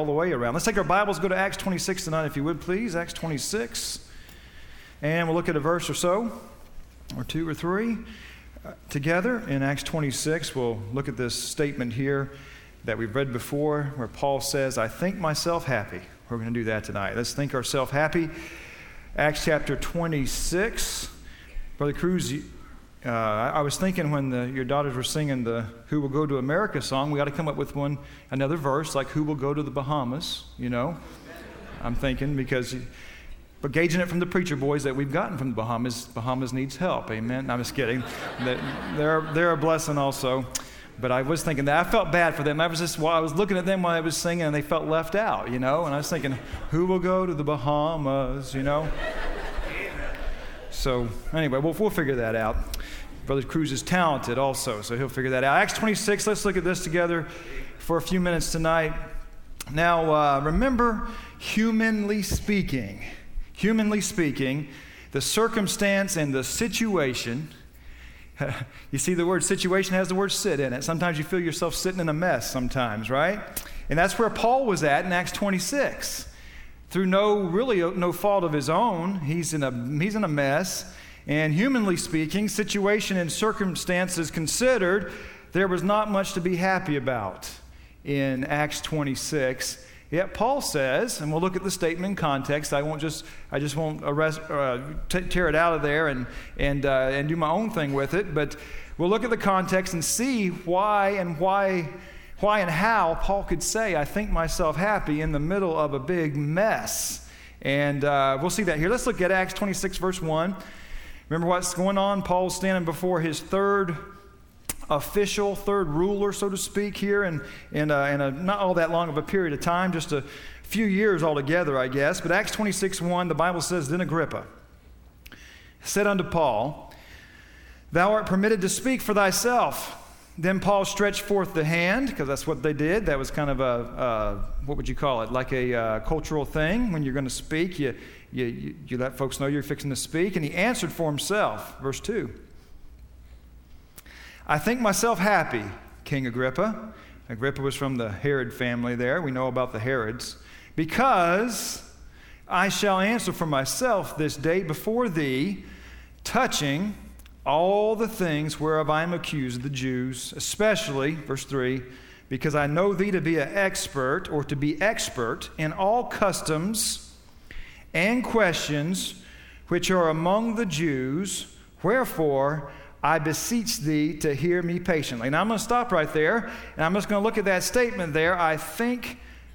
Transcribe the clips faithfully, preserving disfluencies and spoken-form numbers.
all the way around. Let's take our Bibles, go to Acts twenty-six tonight, if you would, please. Acts twenty-six. And we'll look at a verse or so, or two or three, uh, together. In Acts twenty-six, we'll look at this statement here that we've read before, where Paul says, I think myself happy. We're going to do that tonight. Let's think ourselves happy. Acts chapter twenty-six. Brother Cruz, uh, I was thinking when the, your daughters were singing the Who Will Go to America song, we got to come up with one, another verse, like Who Will Go to the Bahamas, you know? I'm thinking because... But gauging it from the preacher boys that we've gotten from the Bahamas, Bahamas needs help, amen? No, I'm just kidding. They're, they're a blessing also. But I was thinking that. I felt bad for them. I was just, while I was looking at them while I was singing, and they felt left out, you know? And I was thinking, who will go to the Bahamas, you know? So anyway, we'll, we'll figure that out. Brother Cruz is talented also, so he'll figure that out. Acts twenty-six, let's look at this together for a few minutes tonight. Now, uh, remember, humanly speaking, Humanly speaking, the circumstance and the situation, you see the word situation has the word sit in it. Sometimes you feel yourself sitting in a mess sometimes, right? And that's where Paul was at in Acts twenty-six. Through no, really no fault of his own, he's in a, he's in a mess. And humanly speaking, situation and circumstances considered, there was not much to be happy about in Acts twenty-six. Yet Paul says, and we'll look at the statement in context. I won't just, I just won't arrest, uh, t- tear it out of there and and uh, and do my own thing with it. But we'll look at the context and see why and why, why and how Paul could say, "I think myself happy" in the middle of a big mess. And uh, we'll see that here. Let's look at Acts twenty-six, verse one. Remember what's going on? Paul's standing before his third official, third ruler, so to speak, here in, in, a, in a not all that long of a period of time, just a few years altogether, I guess. But Acts twenty-six, one, the Bible says, Then Agrippa said unto Paul, Thou art permitted to speak for thyself. Then Paul stretched forth the hand, because that's what they did. That was kind of a, uh, what would you call it, like a uh, cultural thing. When you're going to speak, you, you, you, you let folks know you're fixing to speak. And he answered for himself, verse two. I think myself happy, King Agrippa. Agrippa was from the Herod family there. We know about the Herods. Because I shall answer for myself this day before thee, touching all the things whereof I am accused of the Jews, especially, verse three, because I know thee to be an expert, or to be expert, in all customs and questions which are among the Jews, wherefore I beseech thee to hear me patiently. Now I'm going to stop right there, and I'm just going to look at that statement there. I think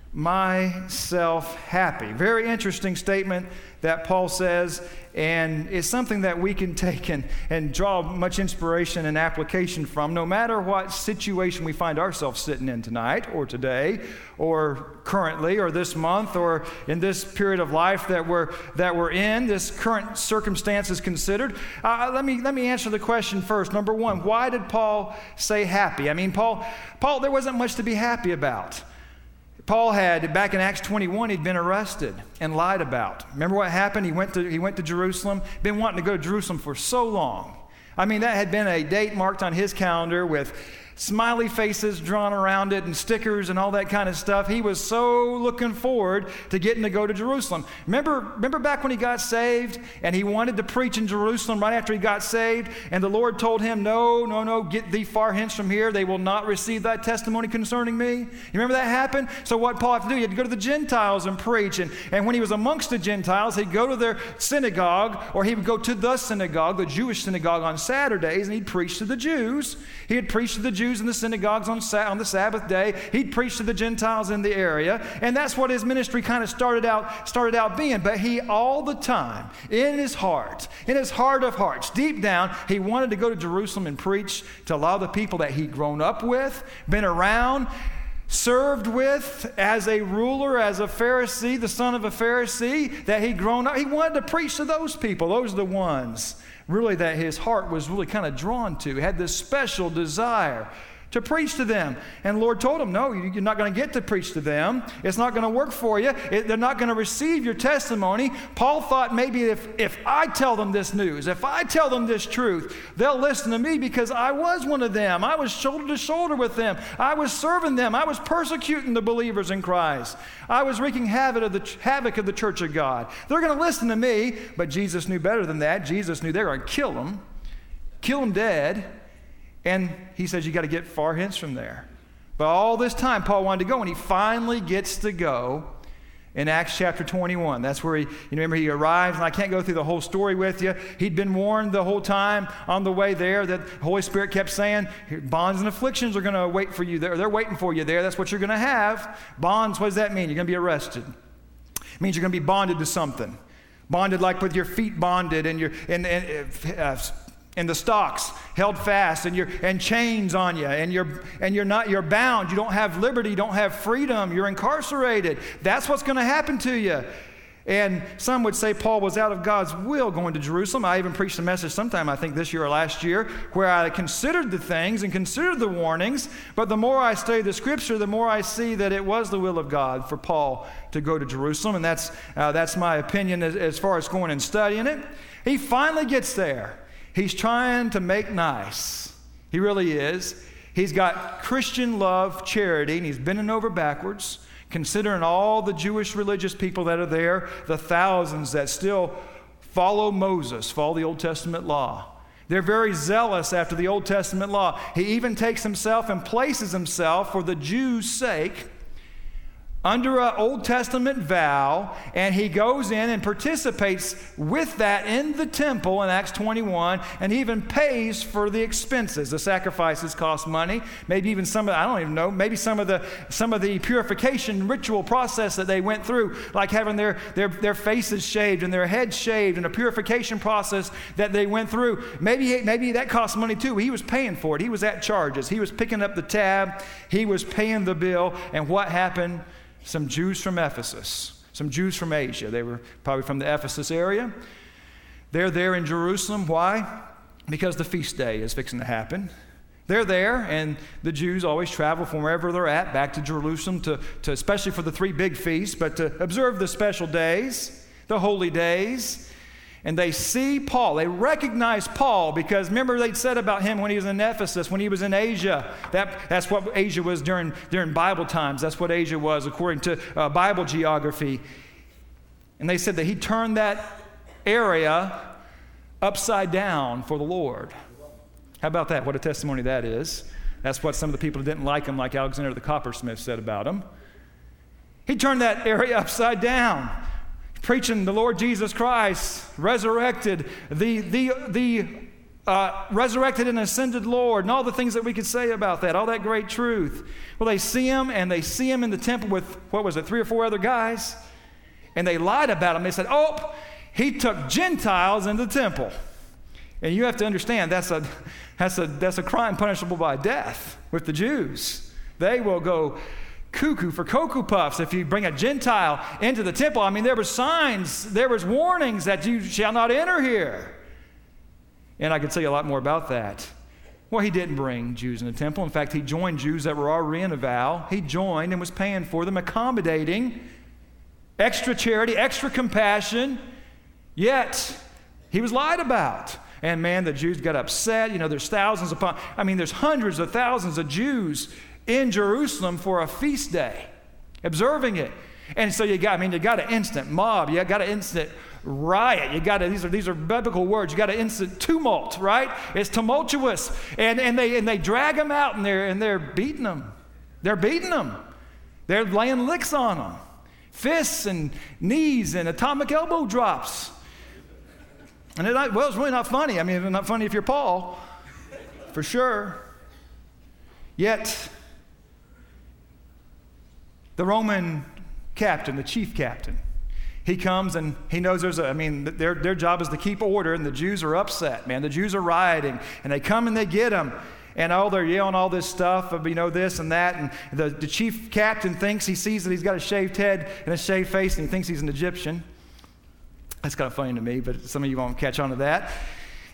myself happy. Very interesting statement that Paul says, and it's something that we can take and, and draw much inspiration and application from, no matter what situation we find ourselves sitting in tonight or today or currently or this month or in this period of life that we're that we're in, this current circumstances considered. Uh, let me let me answer the question first. Number one, why did Paul say happy? I mean, Paul, Paul, there wasn't much to be happy about. Paul had, back in Acts twenty-one, he'd been arrested and lied about. Remember what happened? He went to he went to Jerusalem, been wanting to go to Jerusalem for so long. I mean, that had been a date marked on his calendar with smiley faces drawn around it and stickers and all that kind of stuff. He was so looking forward to getting to go to Jerusalem. Remember, remember back when he got saved and he wanted to preach in Jerusalem right after he got saved, and the Lord told him, no, no, no, get thee far hence from here. They will not receive thy testimony concerning me. You remember that happened? So what Paul had to do, he had to go to the Gentiles and preach. And, and when he was amongst the Gentiles, he'd go to their synagogue, or he would go to the synagogue, the Jewish synagogue on Saturdays, and he'd preach to the Jews. He had preached to the Jews in the synagogues on, sa- on the Sabbath day. He'd preach to the Gentiles in the area, and that's what his ministry kind of started out started out being. But he, all the time, in his heart, in his heart of hearts, deep down, he wanted to go to Jerusalem and preach to a lot of the people that he'd grown up with, been around, served with as a ruler, as a Pharisee, the son of a Pharisee, that he'd grown up. He wanted to preach to those people. Those are the ones really that his heart was really kind of drawn to. He had this special desire to preach to them. And the Lord told him, no, you're not going to get to preach to them. It's not going to work for you. It, they're not going to receive your testimony. Paul thought maybe if, if I tell them this news, if I tell them this truth, they'll listen to me because I was one of them. I was shoulder to shoulder with them. I was serving them. I was persecuting the believers in Christ. I was wreaking havoc of the, havoc of the church of God. They're going to listen to me, but Jesus knew better than that. Jesus knew they were going to kill him, kill him dead. And he says, you got to get far hence from there. But all this time, Paul wanted to go, and he finally gets to go in Acts chapter twenty-one. That's where he, you remember, he arrives, and I can't go through the whole story with you. He'd been warned the whole time on the way there that the Holy Spirit kept saying, bonds and afflictions are going to wait for you there. They're waiting for you there. That's what you're going to have. Bonds, what does that mean? You're going to be arrested. It means you're going to be bonded to something. Bonded like with your feet bonded and your and, and uh, and the stocks held fast, and your and chains on you, and you're and you're not you're bound. You don't have liberty. You don't have freedom. You're incarcerated. That's what's going to happen to you. And some would say Paul was out of God's will going to Jerusalem. I even preached a message sometime, I think this year or last year, where I considered the things and considered the warnings. But the more I study the Scripture, the more I see that it was the will of God for Paul to go to Jerusalem. And that's uh, that's my opinion as, as far as going and studying it. He finally gets there. He's trying to make nice. He really is. He's got Christian love, charity, and he's bending over backwards, considering all the Jewish religious people that are there, the thousands that still follow Moses, follow the Old Testament law. They're very zealous after the Old Testament law. He even takes himself and places himself for the Jews' sake under an Old Testament vow, and he goes in and participates with that in the temple in Acts twenty-one, and even pays for the expenses. The sacrifices cost money. Maybe even some of, I don't even know, maybe some of the some of the purification ritual process that they went through, like having their, their, their faces shaved and their heads shaved, and a purification process that they went through. Maybe, maybe that cost money too. He was paying for it. He was at charges. He was picking up the tab. He was paying the bill. And what happened? Some Jews from Ephesus, some Jews from Asia. They were probably from the Ephesus area. They're there in Jerusalem. Why? Because the feast day is fixing to happen. They're there, and the Jews always travel from wherever they're at back to Jerusalem, to, to especially for the three big feasts, but to observe the special days, the holy days. And they see Paul. They recognize Paul because remember they'd said about him when he was in Ephesus, when he was in Asia. That, that's what Asia was during, during Bible times. That's what Asia was according to uh, Bible geography. And they said that he turned that area upside down for the Lord. How about that? What a testimony that is. That's what some of the people who didn't like him, like Alexander the coppersmith, said about him. He turned that area upside down, preaching the Lord Jesus Christ, resurrected, the, the, the uh, resurrected and ascended Lord, and all the things that we could say about that, all that great truth. Well, they see him, and they see him in the temple with, what was it, three or four other guys, and they lied about him. They said, oh, he took Gentiles into the temple. And you have to understand, that's a, that's a, that's a crime punishable by death with the Jews. They will go cuckoo for Cocoa Puffs if you bring a Gentile into the temple. I mean, there were signs, there was warnings that you shall not enter here. And I could tell you a lot more about that. Well, he didn't bring Jews in the temple. In fact, he joined Jews that were already in a vow. He joined and was paying for them, accommodating, extra charity, extra compassion. Yet, he was lied about. And man, the Jews got upset. You know, there's thousands upon, I mean, there's hundreds of thousands of Jews in Jerusalem for a feast day, observing it. And so you got, I mean, you got an instant mob, you got an instant riot, you got a, these are these are biblical words, you got an instant tumult, right? It's tumultuous. And and they and they drag them out and they're and they're beating them. They're beating them. They're laying licks on them. Fists and knees and atomic elbow drops. And it, well, it's really not funny. I mean, it's not funny if you're Paul, for sure. Yet, the Roman captain, the chief captain, he comes and he knows there's a, I mean, their, their job is to keep order, and the Jews are upset, man. The Jews are rioting, and they come and they get him. And oh, they're yelling all this stuff of, you know, this and that. And the, the chief captain thinks, he sees that he's got a shaved head and a shaved face, and he thinks he's an Egyptian. That's kind of funny to me, but some of you won't catch on to that.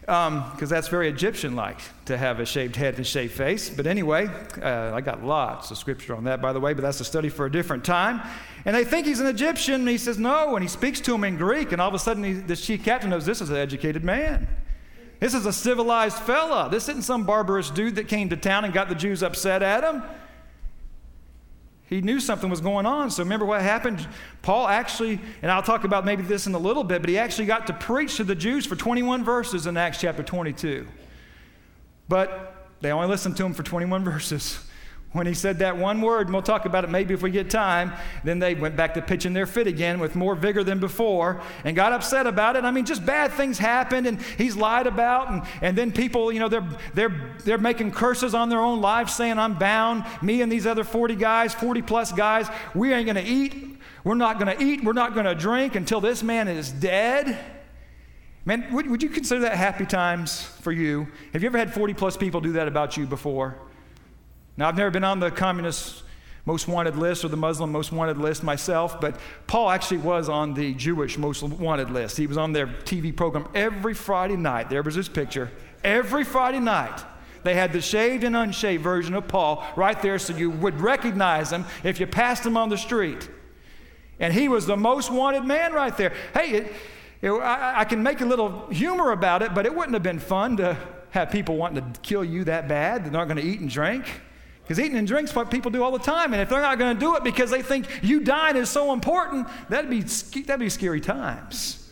because um, that's very Egyptian-like to have a shaved head and a shaved face. But anyway, uh, I got lots of scripture on that, by the way, but that's a study for a different time. And they think he's an Egyptian, and he says no, and he speaks to him in Greek, and all of a sudden he, the chief captain knows this is an educated man. This is a civilized fella. This isn't some barbarous dude that came to town and got the Jews upset at him. He knew something was going on. So remember what happened? Paul actually, and I'll talk about maybe this in a little bit, but he actually got to preach to the Jews for twenty-one verses in Acts chapter twenty-two. But they only listened to him for twenty-one verses. When he said that one word, and we'll talk about it maybe if we get time, then they went back to pitching their fit again with more vigor than before and got upset about it. I mean, just bad things happened, and he's lied about, and, and then people, you know, they're, they're, they're making curses on their own lives saying, I'm bound. Me and these other forty guys, forty plus guys, we ain't going to eat. We're not going to eat. We're not going to drink until this man is dead. Man, would, would you consider that happy times for you? Have you ever had forty plus people do that about you before? Now, I've never been on the communist most wanted list or the Muslim most wanted list myself, but Paul actually was on the Jewish most wanted list. He was on their T V program every Friday night. There was his picture. Every Friday night, they had the shaved and unshaved version of Paul right there so you would recognize him if you passed him on the street. And he was the most wanted man right there. Hey, it, it, I, I can make a little humor about it, but it wouldn't have been fun to have people wanting to kill you that bad. They're not going to eat and drink. Because eating and drinking is what people do all the time. And if they're not going to do it because they think you dying is so important, that'd be, that'd be scary times.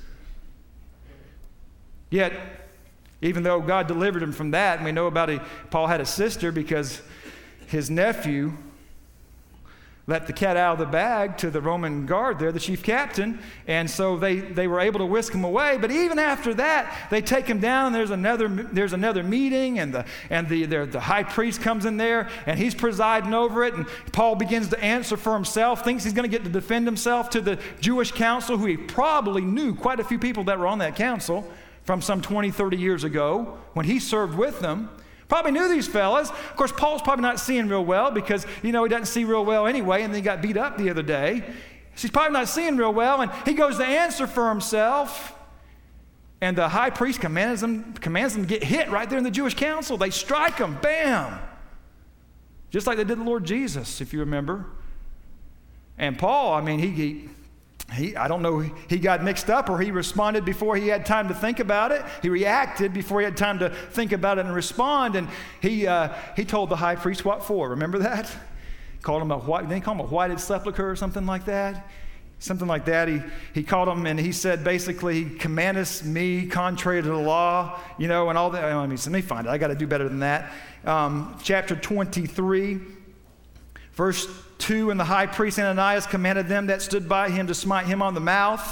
Yet, even though God delivered him from that, and we know about it, Paul had a sister because his nephew let the cat out of the bag to the Roman guard there, the chief captain, and so they, they were able to whisk him away. But even after that, they take him down, and there's another there's another meeting, and the and the the, the high priest comes in there, and he's presiding over it, and Paul begins to answer for himself, thinks he's going to get to defend himself to the Jewish council, who he probably knew quite a few people that were on that council from some twenty, thirty years ago when he served with them. Probably knew these fellas. Of course, Paul's probably not seeing real well because, you know, he doesn't see real well anyway, and then he got beat up the other day. So he's probably not seeing real well, and he goes to answer for himself, and the high priest commands them, commands them to get hit right there in the Jewish council. They strike him, bam! Just like they did the Lord Jesus, if you remember. And Paul, I mean, he... he He, I don't know, he got mixed up or he responded before he had time to think about it. He reacted before he had time to think about it and respond. And he uh, he told the high priest what for. Remember that? Called him a white, didn't he call him a whited sepulcher or something like that? Something like that. He he called him and he said basically, commandest me contrary to the law, you know, and all that. I mean, let me find it. I got to do better than that. Um, chapter twenty-three, verse two, and the high priest Ananias commanded them that stood by him to smite him on the mouth.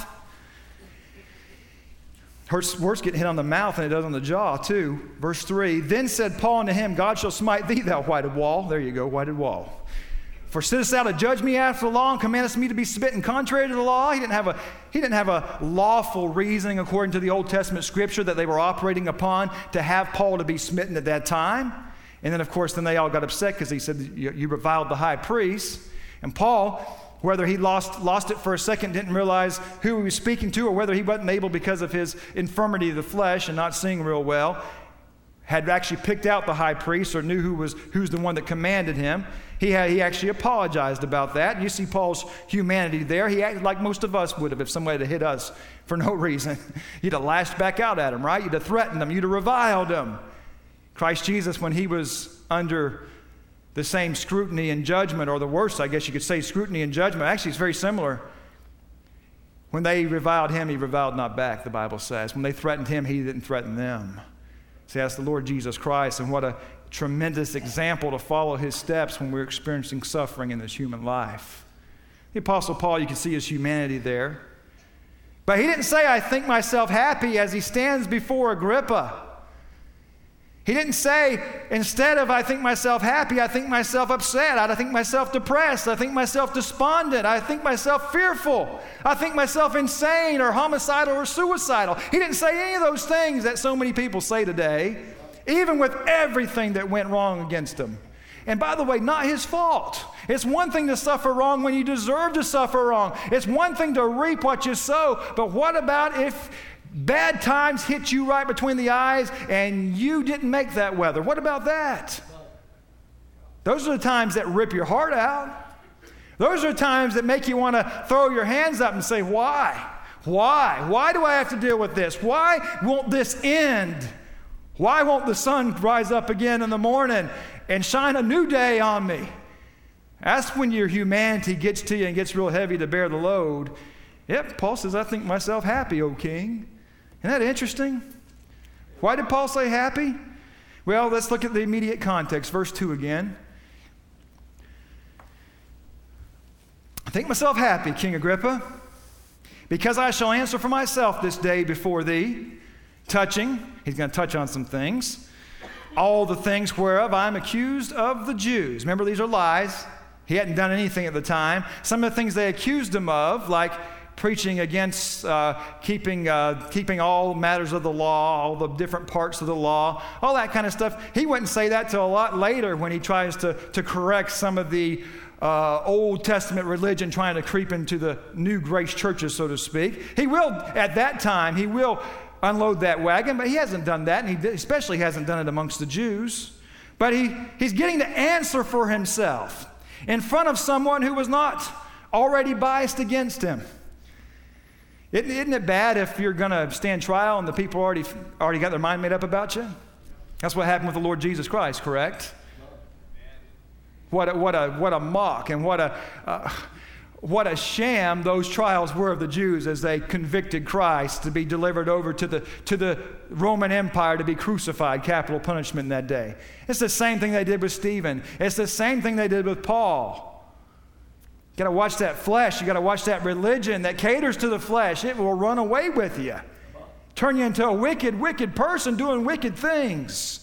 Hurts worse getting hit on the mouth than it does on the jaw, too. Verse three, then said Paul unto him, God shall smite thee, thou whited wall. There you go, whited wall. For sittest thou to judge me after the law, and commandest me to be smitten contrary to the law? He didn't have a he didn't have a lawful reasoning according to the Old Testament scripture that they were operating upon to have Paul to be smitten at that time. And then, of course, then they all got upset because he said, you, you reviled the high priest. And Paul, whether he lost, lost it for a second, didn't realize who he was speaking to, or whether he wasn't able because of his infirmity of the flesh and not seeing real well, had actually picked out the high priest or knew who was who's the one that commanded him. He, had, he actually apologized about that. And you see Paul's humanity there. He acted like most of us would have if somebody had hit us for no reason. You'd have lashed back out at him, right? You'd have threatened him. You'd have reviled him. Christ Jesus, when he was under the same scrutiny and judgment, or the worst, I guess you could say, scrutiny and judgment. Actually, it's very similar. When they reviled him, he reviled not back, the Bible says. When they threatened him, he didn't threaten them. See, that's the Lord Jesus Christ, and what a tremendous example to follow his steps when we're experiencing suffering in this human life. The Apostle Paul, you can see his humanity there. But he didn't say, I think myself happy as he stands before Agrippa. He didn't say, instead of I think myself happy, I think myself upset, I think myself depressed, I think myself despondent, I think myself fearful, I think myself insane or homicidal or suicidal. He didn't say any of those things that so many people say today, even with everything that went wrong against him. And by the way, not his fault. It's one thing to suffer wrong when you deserve to suffer wrong. It's one thing to reap what you sow, but what about if bad times hit you right between the eyes and you didn't make that weather. What about that? Those are the times that rip your heart out. Those are the times that make you want to throw your hands up and say, why? Why? Why do I have to deal with this? Why won't this end? Why won't the sun rise up again in the morning and shine a new day on me? That's when your humanity gets to you and gets real heavy to bear the load. Yep, Paul says, I think myself happy, O king. Isn't that interesting? Why did Paul say happy? Well, let's look at the immediate context. Verse two again. I think myself happy, King Agrippa, because I shall answer for myself this day before thee, touching, he's going to touch on some things, all the things whereof I am accused of the Jews. Remember, these are lies. He hadn't done anything at the time. Some of the things they accused him of, like preaching against uh, keeping, uh, keeping all matters of the law, all the different parts of the law, all that kind of stuff. He wouldn't say that till a lot later when he tries to, to correct some of the Uh, Old Testament religion trying to creep into the new grace churches, so to speak. He will, at that time, he will unload that wagon, but he hasn't done that, and he especially hasn't done it amongst the Jews. But he, he's getting to answer for himself in front of someone who was not already biased against him. Isn't, isn't it bad if you're going to stand trial and the people already, already got their mind made up about you? That's what happened with the Lord Jesus Christ, correct? What a, what a, what a mock and what a, uh, what a sham those trials were of the Jews as they convicted Christ to be delivered over to the, to the Roman Empire to be crucified, capital punishment in that day. It's the same thing they did with Stephen. It's the same thing they did with Paul. You got to watch that flesh. You got to watch that religion that caters to the flesh. It will run away with you. Turn you into a wicked, wicked person doing wicked things.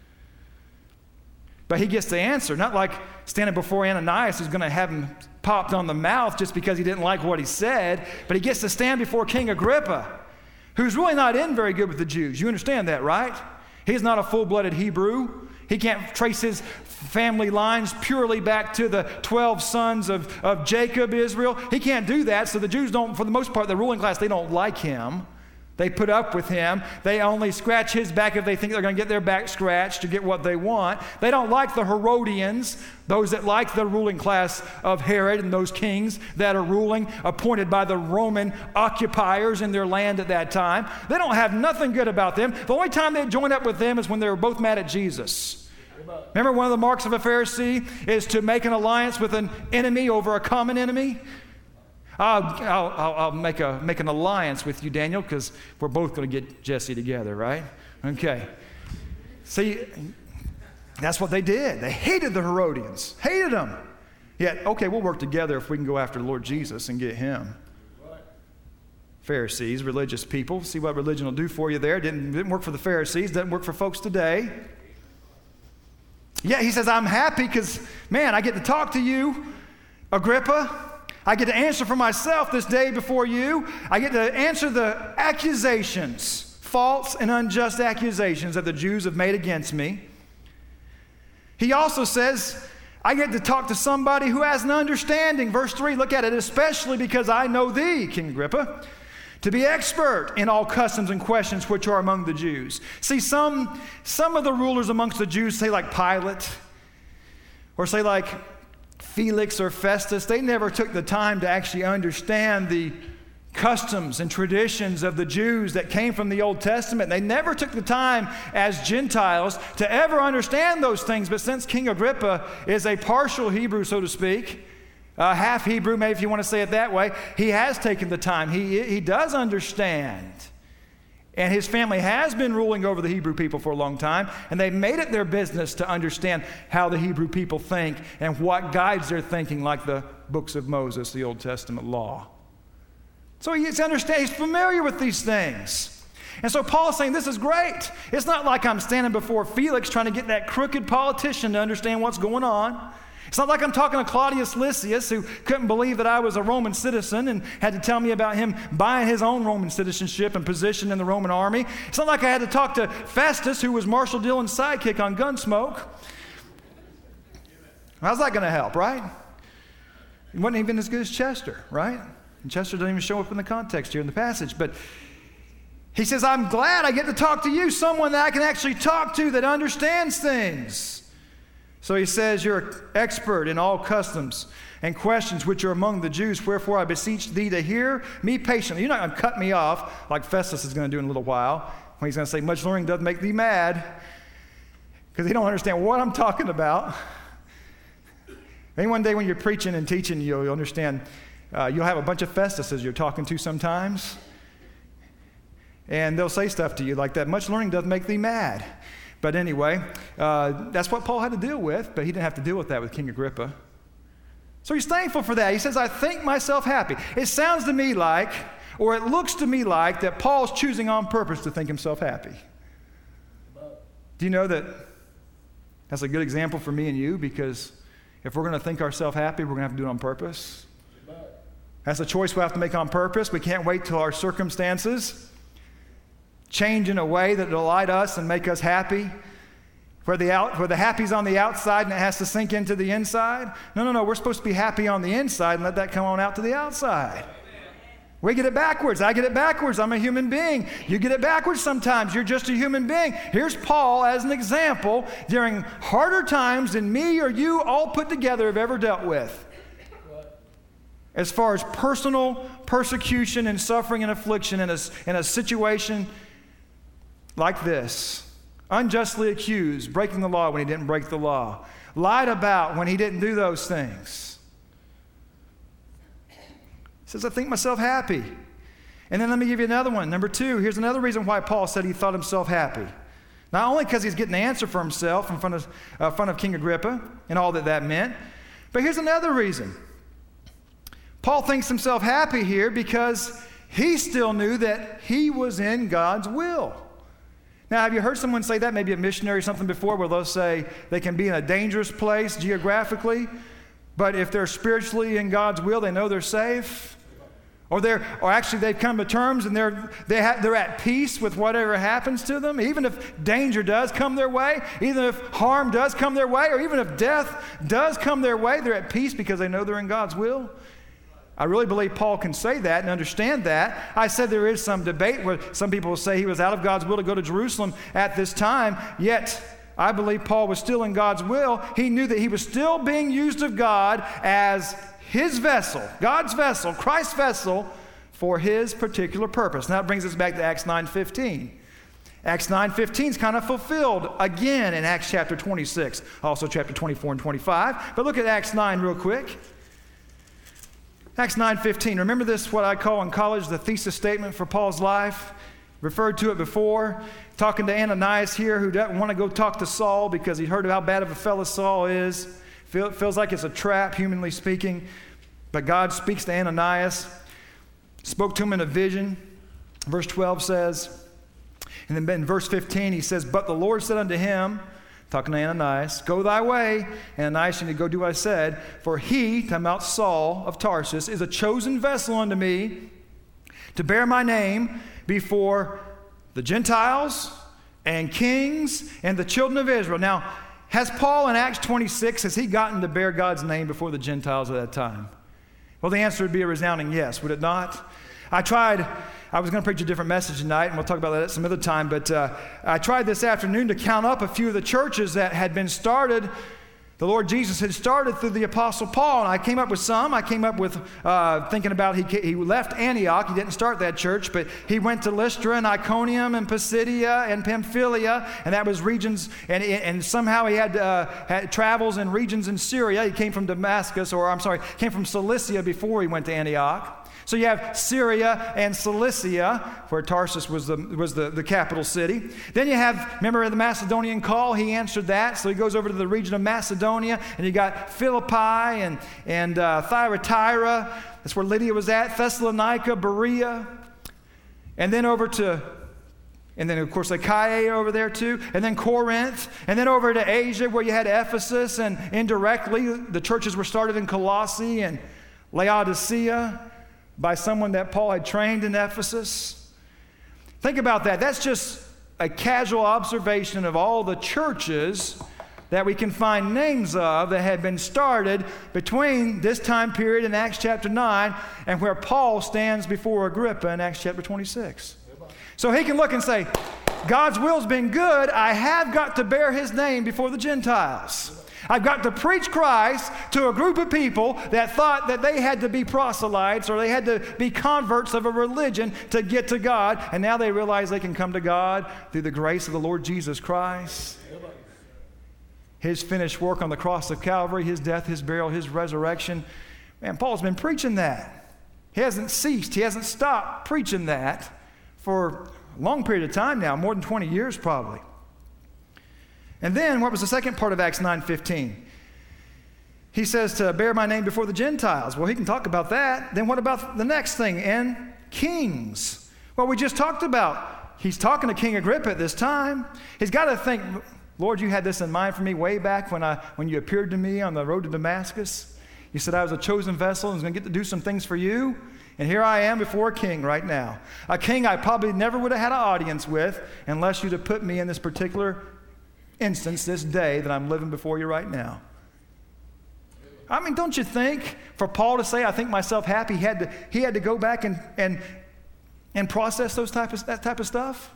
But he gets the answer, not like standing before Ananias who's going to have him popped on the mouth just because he didn't like what he said, but he gets to stand before King Agrippa, who's really not in very good with the Jews. You understand that, right? He's not a full-blooded Hebrew. He can't trace his family lines purely back to the twelve sons of, of Jacob, Israel. He can't do that, so the Jews don't, for the most part, the ruling class, they don't like him. They put up with him. They only scratch his back if they think they're going to get their back scratched to get what they want. They don't like the Herodians, those that like the ruling class of Herod and those kings that are ruling, appointed by the Roman occupiers in their land at that time. They don't have nothing good about them. The only time they joined up with them is when they were both mad at Jesus. Remember, one of the marks of a Pharisee is to make an alliance with an enemy over a common enemy. I'll, I'll, I'll make, a, make an alliance with you, Daniel, because we're both going to get Jesse together, right? Okay. See, that's what they did. They hated the Herodians, hated them. Yet, okay, we'll work together if we can go after the Lord Jesus and get him. Pharisees, religious people, see what religion will do for you there. Didn't, didn't work for the Pharisees, doesn't work for folks today. Yeah, he says, I'm happy because, man, I get to talk to you, Agrippa. I get to answer for myself this day before you. I get to answer the accusations, false and unjust accusations that the Jews have made against me. He also says, I get to talk to somebody who has an understanding. Verse three, look at it, especially because I know thee, King Agrippa, to be expert in all customs and questions which are among the Jews. See, some, some of the rulers amongst the Jews, say like Pilate, or say like Felix or Festus, they never took the time to actually understand the customs and traditions of the Jews that came from the Old Testament. They never took the time as Gentiles to ever understand those things. But since King Agrippa is a partial Hebrew, so to speak, uh, half Hebrew, maybe if you want to say it that way, he has taken the time. He, he does understand. And his family has been ruling over the Hebrew people for a long time, and they've made it their business to understand how the Hebrew people think and what guides their thinking, like the books of Moses, the Old Testament law. So he's, understand, he's familiar with these things. And so Paul is saying, this is great. It's not like I'm standing before Felix trying to get that crooked politician to understand what's going on. It's not like I'm talking to Claudius Lysias, who couldn't believe that I was a Roman citizen and had to tell me about him buying his own Roman citizenship and position in the Roman army. It's not like I had to talk to Festus, who was Marshal Dillon's sidekick on Gunsmoke. How's that going to help, right? He wasn't even as good as Chester, right? And Chester doesn't even show up in the context here in the passage. But He says, I'm glad I get to talk to you, someone that I can actually talk to that understands things. So he says, you're an expert in all customs and questions which are among the Jews. Wherefore I beseech thee to hear me patiently. You're not going to cut me off like Festus is going to do in a little while, when he's going to say, much learning doth make thee mad, because they don't understand what I'm talking about. Maybe one day when you're preaching and teaching, you'll, you'll understand, uh, you'll have a bunch of Festuses you're talking to sometimes. And they'll say stuff to you like that, much learning doth make thee mad. But anyway, uh, that's what Paul had to deal with, but he didn't have to deal with that with King Agrippa. So he's thankful for that. He says, I think myself happy. It sounds to me like, or it looks to me like, that Paul's choosing on purpose to think himself happy. Do you know that that's a good example for me and you? Because if we're going to think ourselves happy, we're going to have to do it on purpose. That's a choice we have to make on purpose. We can't wait till our circumstances change in a way that delight us and make us happy, where the, out, where the happy's on the outside and it has to sink into the inside. No, no, no, we're supposed to be happy on the inside and let that come on out to the outside. We get it backwards. I get it backwards. I'm a human being. You get it backwards sometimes. You're just a human being. Here's Paul as an example during harder times than me or you all put together have ever dealt with. As far as personal persecution and suffering and affliction in a, in a situation like this. Unjustly accused, breaking the law when he didn't break the law. Lied about when he didn't do those things. He says, I think myself happy. And then let me give you another one. Number two, here's another reason why Paul said he thought himself happy. Not only because he's getting the answer for himself in front of, uh, front of King Agrippa and all that that meant, but here's another reason. Paul thinks himself happy here because he still knew that he was in God's will. Now, have you heard someone say that, maybe a missionary or something before, where they'll say they can be in a dangerous place geographically, but if they're spiritually in God's will, they know they're safe? Or they're, or actually they've come to terms and they're, they ha- they're at peace with whatever happens to them, even if danger does come their way, even if harm does come their way, or even if death does come their way, they're at peace because they know they're in God's will. I really believe Paul can say that and understand that. I said there is some debate where some people will say he was out of God's will to go to Jerusalem at this time, yet I believe Paul was still in God's will. He knew that he was still being used of God as his vessel, God's vessel, Christ's vessel, for his particular purpose. Now that brings us back to Acts nine fifteen. Acts nine fifteen is kind of fulfilled again in Acts chapter twenty-six, also chapter twenty-four and twenty-five. But look at Acts nine real quick. Acts nine fifteen. Remember this, what I call in college the thesis statement for Paul's life? Referred to it before. Talking to Ananias here, who doesn't want to go talk to Saul because he heard how bad of a fellow Saul is. Feel, feels like it's a trap, humanly speaking. But God speaks to Ananias. Spoke to him in a vision. Verse twelve says, and then in verse fifteen he says, but the Lord said unto him, talking to Ananias, go thy way, Ananias, you need to go do what I said, for he, talking about Saul of Tarsus, is a chosen vessel unto me to bear my name before the Gentiles and kings and the children of Israel. Now, has Paul in Acts twenty-six, has he gotten to bear God's name before the Gentiles at that time? Well, the answer would be a resounding yes, would it not? I tried, I was going to preach a different message tonight, and we'll talk about that at some other time, but uh, I tried this afternoon to count up a few of the churches that had been started. The Lord Jesus had started through the Apostle Paul, and I came up with some. I came up with uh, thinking about he, he left Antioch. He didn't start that church, but he went to Lystra and Iconium and Pisidia and Pamphylia, and that was regions, and, and somehow he had, uh, had travels in regions in Syria. He came from Damascus, or I'm sorry, came from Cilicia before he went to Antioch. So you have Syria and Cilicia, where Tarsus was the was the, the capital city. Then you have, remember the Macedonian call? He answered that. So he goes over to the region of Macedonia, and you got Philippi and, and uh, Thyatira. That's where Lydia was at. Thessalonica, Berea. And then over to, and then of course Achaia over there too. And then Corinth. And then over to Asia, where you had Ephesus. And indirectly, the churches were started in Colossae and Laodicea by someone that Paul had trained in Ephesus. Think about that. That's just a casual observation of all the churches that we can find names of that had been started between this time period in Acts chapter nine and where Paul stands before Agrippa in Acts chapter twenty-six. So he can look and say, God's will's been good. I have got to bear his name before the Gentiles. I've got to preach Christ to a group of people that thought that they had to be proselytes or they had to be converts of a religion to get to God. And now they realize they can come to God through the grace of the Lord Jesus Christ. His finished work on the cross of Calvary, his death, his burial, his resurrection. Man, Paul's been preaching that. He hasn't ceased. He hasn't stopped preaching that for a long period of time now, more than twenty years probably. And then, what was the second part of Acts nine fifteen? He says to bear my name before the Gentiles. Well, he can talk about that. Then what about the next thing? And kings. Well, we just talked about, he's talking to King Agrippa at this time. He's got to think, Lord, you had this in mind for me way back when, I, when you appeared to me on the road to Damascus. You said I was a chosen vessel and was going to get to do some things for you. And here I am before a king right now. A king I probably never would have had an audience with unless you'd have put me in this particular instance, this day that I'm living before you right now. I mean, don't you think for Paul to say, I think myself happy, he had to, he had to go back and, and, and process those type of, that type of stuff?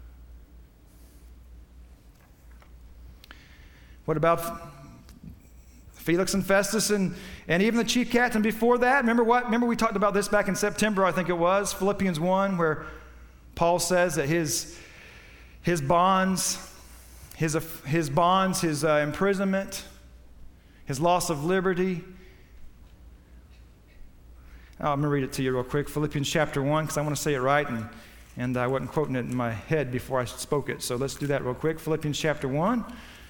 What about Felix and Festus and, and even the chief captain before that? Remember what? Remember we talked about this back in September, I think it was, Philippians one, where Paul says that his, his bonds, his, his bonds, his uh, imprisonment, his loss of liberty. Oh, I'm going to read it to you real quick. Philippians chapter one, because I want to say it right, and, and I wasn't quoting it in my head before I spoke it. So let's do that real quick. Philippians chapter one.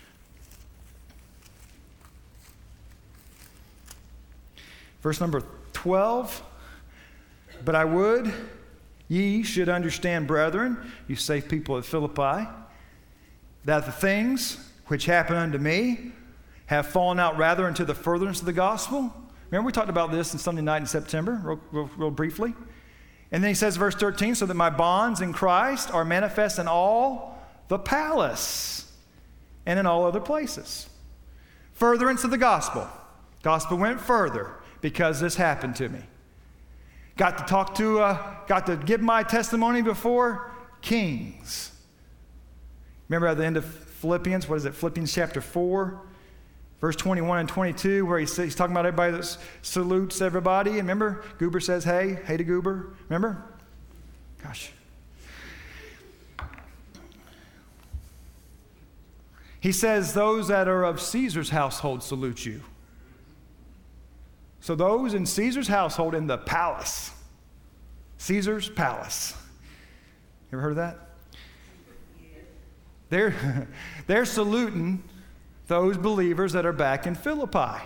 Verse number twelve. But I would ye should understand, brethren, you safe people at Philippi, that the things which happen unto me have fallen out rather into the furtherance of the gospel. Remember we talked about this on Sunday night in September, real, real, real briefly. And then he says, verse thirteen, so that my bonds in Christ are manifest in all the palace and in all other places. Furtherance of the gospel. Gospel went further because this happened to me. Got to talk to, uh, got to give my testimony before kings. Remember at the end of Philippians, what is it, Philippians chapter four, verse twenty-one and twenty-two, where he's, he's talking about everybody that salutes everybody. And remember, Goober says, hey, hey to Goober. Remember? Gosh. He says, those that are of Caesar's household salute you. So those in Caesar's household in the palace, Caesar's palace. You ever heard of that? They're, they're saluting those believers that are back in Philippi.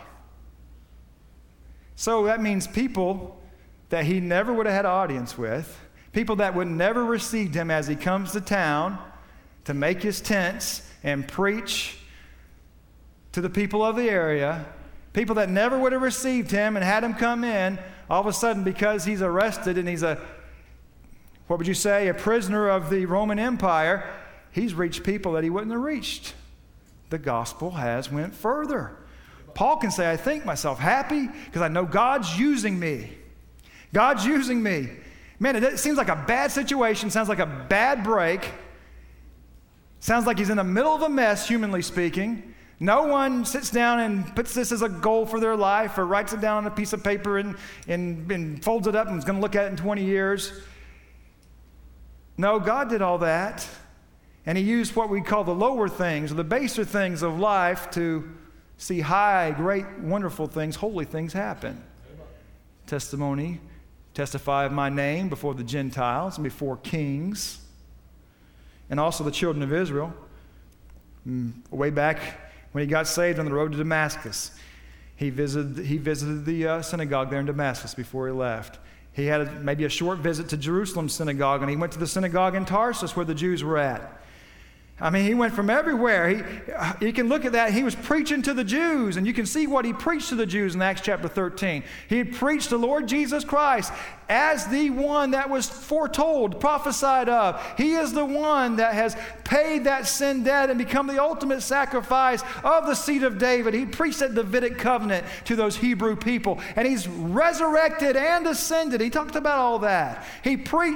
So that means people that he never would have had an audience with, people that would never received him as he comes to town to make his tents and preach to the people of the area. People that never would have received him and had him come in, all of a sudden because he's arrested and he's a, what would you say, a prisoner of the Roman Empire, he's reached people that he wouldn't have reached. The gospel has went further. Paul can say, I think myself happy because I know God's using me. God's using me. Man, it seems like a bad situation, sounds like a bad break. Sounds like he's in the middle of a mess, humanly speaking. No one sits down and puts this as a goal for their life or writes it down on a piece of paper and, and, and folds it up and is going to look at it in twenty years. No, God did all that. And he used what we call the lower things or the baser things of life to see high, great, wonderful things, holy things happen. Amen. Testimony, testify of my name before the Gentiles and before kings. And also the children of Israel. Way back when he got saved on the road to Damascus, he visited, he visited the uh, synagogue there in Damascus before he left. He had a, maybe a short visit to Jerusalem synagogue, and he went to the synagogue in Tarsus where the Jews were at. I mean, he went from everywhere. He, you can look at that. He was preaching to the Jews, and you can see what he preached to the Jews in Acts chapter thirteen. He preached the Lord Jesus Christ as the one that was foretold, prophesied of. He is the one that has paid that sin debt and become the ultimate sacrifice of the seed of David. He preached that Davidic covenant to those Hebrew people, and he's resurrected and ascended. He talked about all that. He preached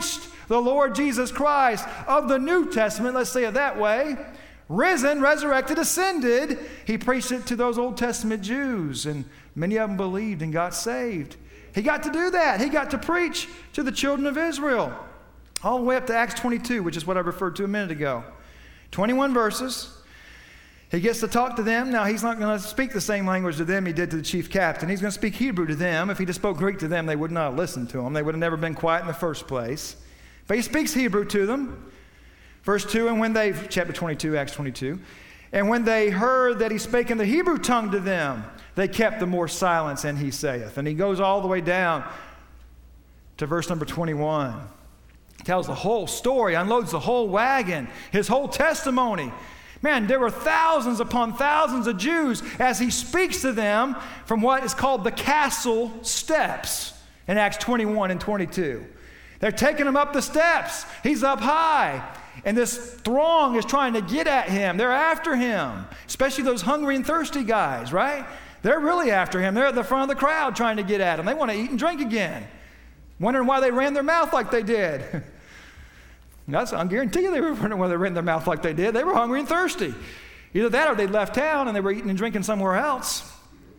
the Lord Jesus Christ of the New Testament, let's say it that way, risen, resurrected, ascended. He preached it to those Old Testament Jews, and many of them believed and got saved. He got to do that. He got to preach to the children of Israel all the way up to Acts twenty-two, which is what I referred to a minute ago. twenty-one verses. He gets to talk to them. Now, he's not going to speak the same language to them he did to the chief captain. He's going to speak Hebrew to them. If he just spoke Greek to them, they would not listen to him. They would have never been quiet in the first place. But he speaks Hebrew to them. Verse two, and when they, chapter twenty-two, Acts twenty-two, and when they heard that he spake in the Hebrew tongue to them, they kept the more silence, and he saith. And he goes all the way down to verse number twenty-one. Tells the whole story, unloads the whole wagon, his whole testimony. Man, there were thousands upon thousands of Jews as he speaks to them from what is called the castle steps in Acts twenty-one and twenty-two. They're taking him up the steps. He's up high. And this throng is trying to get at him. They're after him, especially those hungry and thirsty guys, right? They're really after him. They're at the front of the crowd trying to get at him. They want to eat and drink again, wondering why they ran their mouth like they did. That's, I guarantee you they were wondering why they ran their mouth like they did. They were hungry and thirsty. Either that or they left town and they were eating and drinking somewhere else.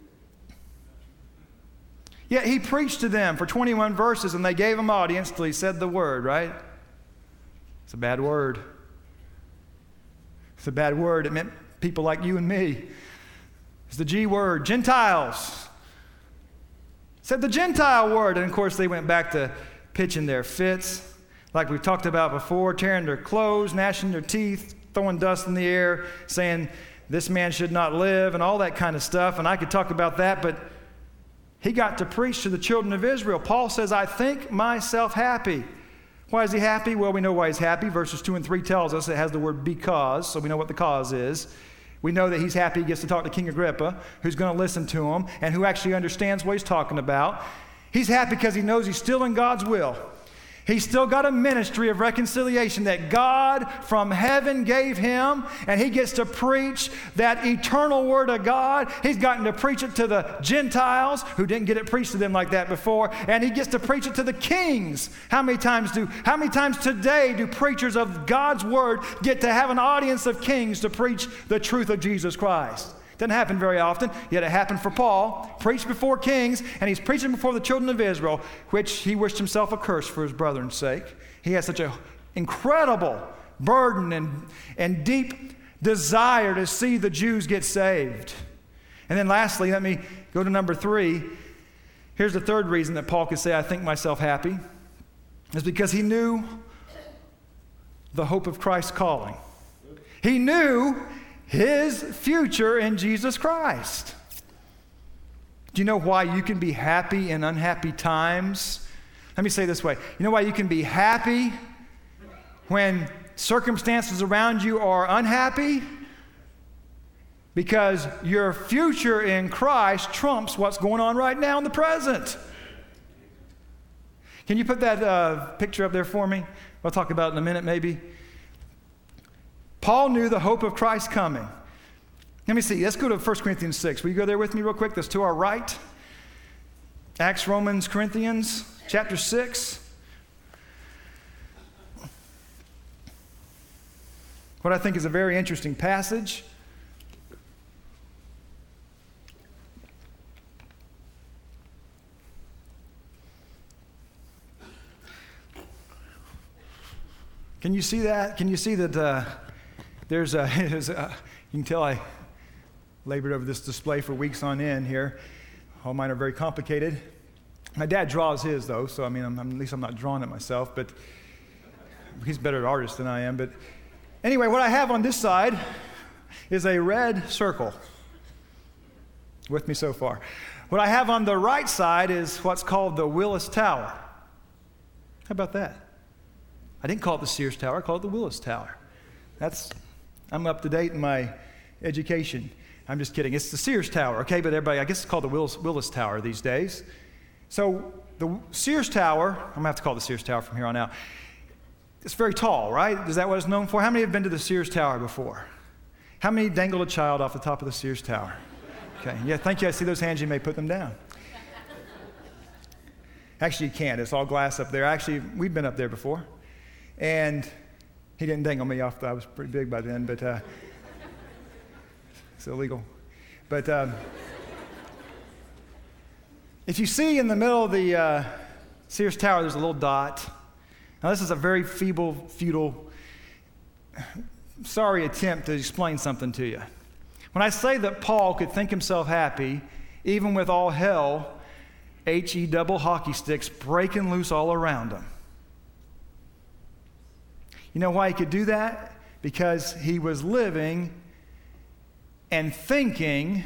Yet he preached to them for twenty-one verses, and they gave him audience till he said the word, right? It's a bad word. It's a bad word. It meant people like you and me. It's the G word, Gentiles. It said the Gentile word. And of course, they went back to pitching their fits, like we've talked about before, tearing their clothes, gnashing their teeth, throwing dust in the air, saying this man should not live, and all that kind of stuff. And I could talk about that, but he got to preach to the children of Israel. Paul says, I think myself happy. Why is he happy? Well, we know why he's happy. Verses two and three tells us it has the word because, so we know what the cause is. We know that he's happy he gets to talk to King Agrippa, who's going to listen to him and who actually understands what he's talking about. He's happy because he knows he's still in God's will. He's still got a ministry of reconciliation that God from heaven gave him, and he gets to preach that eternal word of God. He's gotten to preach it to the Gentiles who didn't get it preached to them like that before, and he gets to preach it to the kings. How many times do, how many times today do preachers of God's word get to have an audience of kings to preach the truth of Jesus Christ? Doesn't happen very often, yet it happened for Paul. Preached before kings, and he's preaching before the children of Israel, which he wished himself accursed for his brethren's sake. He has such an incredible burden and, and deep desire to see the Jews get saved. And then lastly, let me go to number three. Here's the third reason that Paul could say, I think myself happy, is because he knew the hope of Christ's calling. He knew his future in Jesus Christ. Do you know why you can be happy in unhappy times? Let me say it this way. You know why you can be happy when circumstances around you are unhappy? Because your future in Christ trumps what's going on right now in the present. Can you put that uh, picture up there for me? We'll talk about it in a minute maybe. Paul knew the hope of Christ coming. Let me see. Let's go to First Corinthians six. Will you go there with me real quick? That's to our right. Acts, Romans, Corinthians, chapter six. What I think is a very interesting passage. Can you see that? Can you see that uh, there's a, there's a, you can tell I labored over this display for weeks on end here. All mine are very complicated. My dad draws his, though, so I mean, I'm, I'm, at least I'm not drawing it myself, but he's a better artist than I am. But anyway, what I have on this side is a red circle. With me so far. What I have on the right side is what's called the Willis Tower. How about that? I didn't call it the Sears Tower, I called it the Willis Tower. That's, I'm up to date in my education. I'm just kidding. It's the Sears Tower, okay? But everybody, I guess it's called the Willis, Willis Tower these days. So the Sears Tower, I'm going to have to call it the Sears Tower from here on out. It's very tall, right? Is that what it's known for? How many have been to the Sears Tower before? How many dangled a child off the top of the Sears Tower? Okay, yeah, thank you. I see those hands. You may put them down. Actually, you can't. It's all glass up there. Actually, we've been up there before. And he didn't dangle me off. I was pretty big by then, but uh, it's illegal. But um, if you see in the middle of the uh, Sears Tower, there's a little dot. Now, this is a very feeble, futile, sorry attempt to explain something to you. When I say that Paul could think himself happy, even with all hell, H E double hockey sticks breaking loose all around him. You know why he could do that? Because he was living and thinking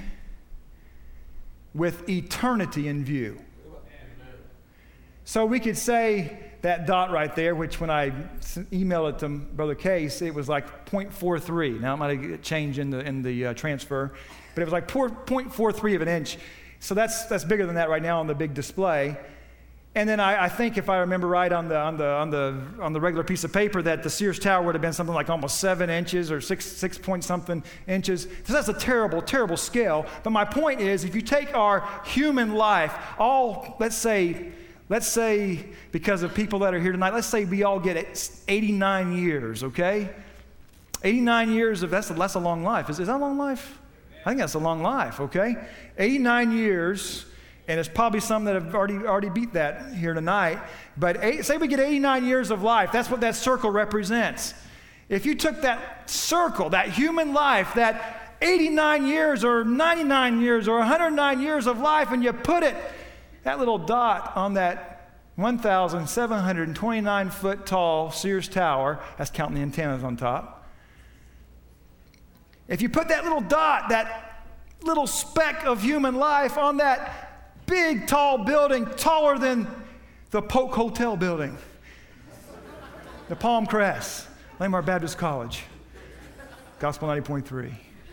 with eternity in view. So we could say that dot right there, which when I emailed it to Brother Case, it was like zero point four three. Now it might have changed in the in the uh, transfer, but it was like zero point four three of an inch. So that's that's bigger than that right now on the big display. And then I, I think, if I remember right, on the on the on the on the regular piece of paper, that the Sears Tower would have been something like almost seven inches or six six point something inches. So that's a terrible, terrible scale. But my point is, if you take our human life, all let's say, let's say because of people that are here tonight, let's say we all get eighty-nine years, okay? eighty-nine years of that's a, that's a long life. Is is that a long life? I think that's a long life, okay? eighty-nine years. And it's probably some that have already already beat that here tonight. But eight, say we get eighty-nine years of life. That's what that circle represents. If you took that circle, that human life, that eighty-nine years or ninety-nine years or one hundred nine years of life, and you put it, that little dot on that one thousand seven hundred twenty-nine foot tall Sears Tower, that's counting the antennas on top. If you put that little dot, that little speck of human life on that big, tall building, taller than the Polk Hotel building, the Palm Crest, Lamar Baptist College, Gospel ninety point three.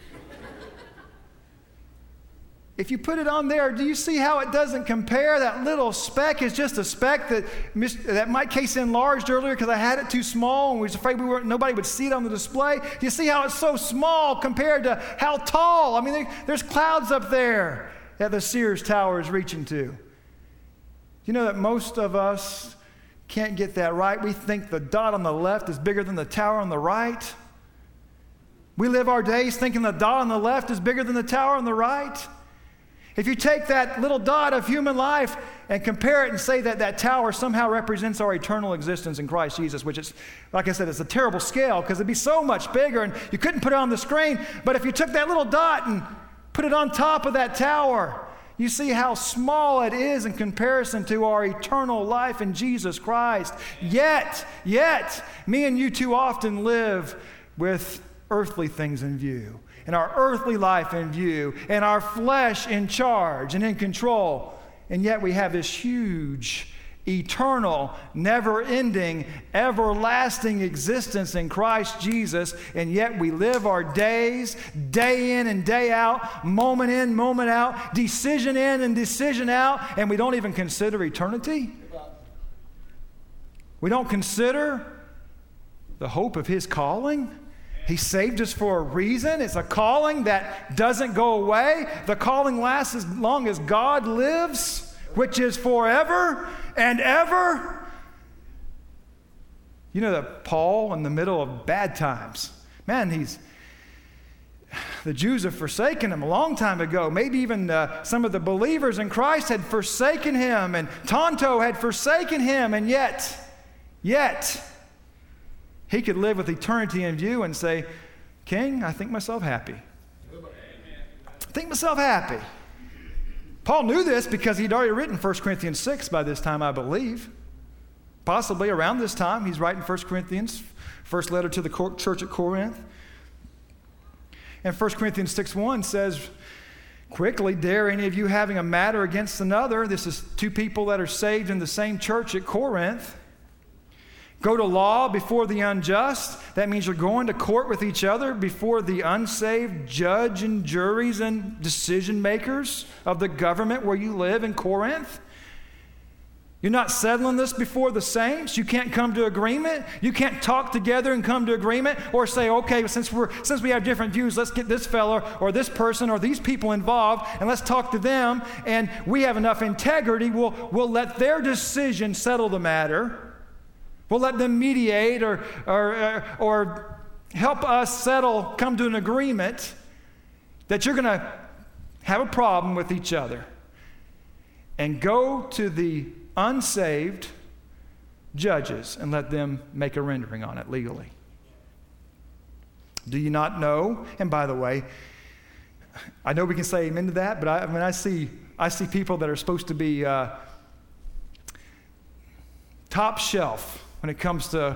If you put it on there, do you see how it doesn't compare? That little speck is just a speck that that Mike Case enlarged earlier because I had it too small and we was afraid we weren't, nobody would see it on the display. Do you see how it's so small compared to how tall? I mean, there, there's clouds up there that the Sears Tower is reaching to. You know that most of us can't get that right. We think the dot on the left is bigger than the tower on the right. We live our days thinking the dot on the left is bigger than the tower on the right. If you take that little dot of human life and compare it and say that that tower somehow represents our eternal existence in Christ Jesus, which is, like I said, it's a terrible scale because it'd be so much bigger and you couldn't put it on the screen. But if you took that little dot and put it on top of that tower, you see how small it is in comparison to our eternal life in Jesus Christ. Yet, yet, me and you too often live with earthly things in view, and our earthly life in view, and our flesh in charge and in control. And yet we have this huge, eternal, never-ending, everlasting existence in Christ Jesus, and yet we live our days day in and day out, moment in, moment out, decision in and decision out, and we don't even consider eternity. We don't consider the hope of His calling. He saved us for a reason. It's a calling that doesn't go away. The calling lasts as long as God lives, which is forever and ever. You know that Paul, in the middle of bad times, man, he's the Jews have forsaken him a long time ago. Maybe even uh, some of the believers in Christ had forsaken him, and Tonto had forsaken him, and yet, yet, he could live with eternity in view and say, King, I think myself happy. I think myself happy. Paul knew this because he'd already written First Corinthians six by this time, I believe. Possibly around this time, he's writing First Corinthians, first letter to the church at Corinth. And First Corinthians six one says, quickly, dare any of you having a matter against another, this is two people that are saved in the same church at Corinth, go to law before the unjust. That means you're going to court with each other before the unsaved judge and juries and decision makers of the government where you live in Corinth. You're not settling this before the saints. You can't come to agreement. You can't talk together and come to agreement or say, okay, since we're since we have different views, let's get this fella or this person or these people involved and let's talk to them, and we have enough integrity, we'll, we'll let their decision settle the matter. We'll let them mediate or, or, or help us settle, come to an agreement that you're going to have a problem with each other. And go to the unsaved judges and let them make a rendering on it legally. Do you not know? And by the way, I know we can say amen to that, but I, I mean, I see, I see people that are supposed to be uh, top shelf when it comes to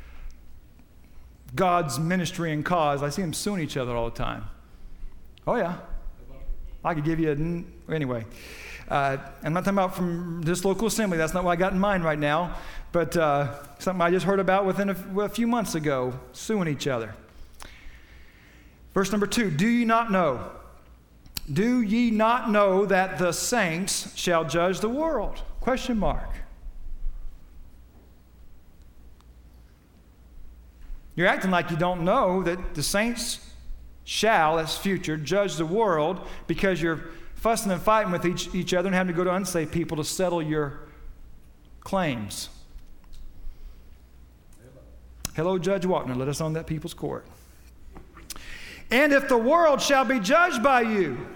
God's ministry and cause. I see them suing each other all the time. Oh, yeah. I could give you a, anyway. Uh, I'm not talking about from this local assembly. That's not what I got in mind right now. But uh, something I just heard about within a, a few months ago, suing each other. Verse number two, do ye not know? Do ye not know that the saints shall judge the world? Question mark. You're acting like you don't know that the saints shall, that's future, judge the world because you're fussing and fighting with each, each other and having to go to unsaved people to settle your claims. Hello, Judge Walkner, let us on that people's court. And if the world shall be judged by you,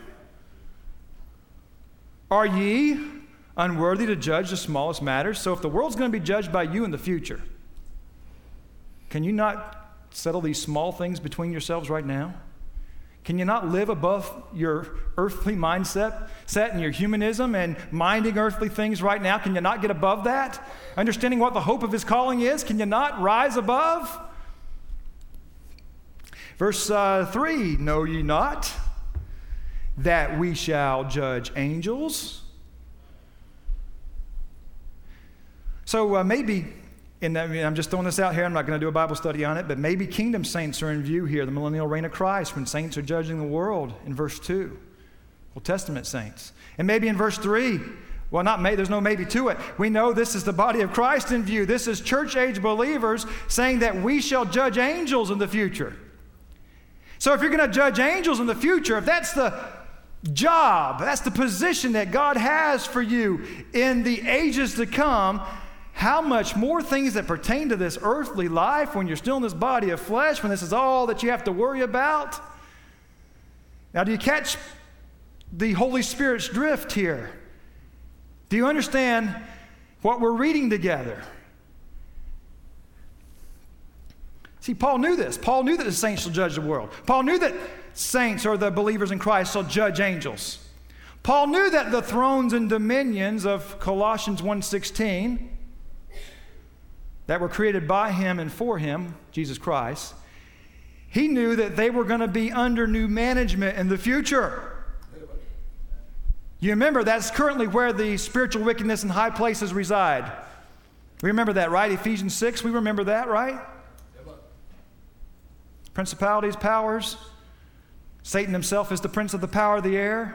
are ye unworthy to judge the smallest matters? So if the world's going to be judged by you in the future, can you not settle these small things between yourselves right now? Can you not live above your earthly mindset, set in your humanism and minding earthly things right now? Can you not get above that? Understanding what the hope of his calling is, can you not rise above? Verse uh, three, know ye not that we shall judge angels? So uh, maybe, and I mean, I'm just throwing this out here, I'm not going to do a Bible study on it, but maybe kingdom saints are in view here, the millennial reign of Christ, when saints are judging the world in verse two. Old Testament saints. And maybe in verse three, well, not maybe, there's no maybe to it. We know this is the body of Christ in view. This is church-age believers saying that we shall judge angels in the future. So if you're going to judge angels in the future, if that's the job, that's the position that God has for you in the ages to come, how much more things that pertain to this earthly life when you're still in this body of flesh, when this is all that you have to worry about? Now, do you catch the Holy Spirit's drift here? Do you understand what we're reading together? See, Paul knew this. Paul knew that the saints shall judge the world. Paul knew that saints, or the believers in Christ, shall judge angels. Paul knew that the thrones and dominions of Colossians one sixteen that were created by him and for him, Jesus Christ, he knew that they were going to be under new management in the future. You remember that's currently where the spiritual wickedness in high places reside. We remember that, right? Ephesians six, we remember that, right? Principalities, powers. Satan himself is the prince of the power of the air.